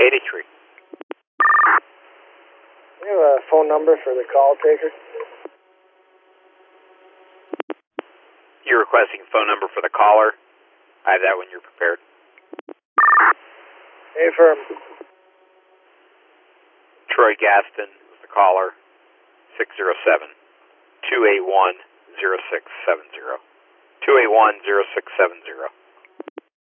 83. You have a phone number for the call taker? You're requesting a phone number for the caller? I have that when you're prepared. Affirm. Troy Gaston is the caller. 607-281-0670. 281-0670.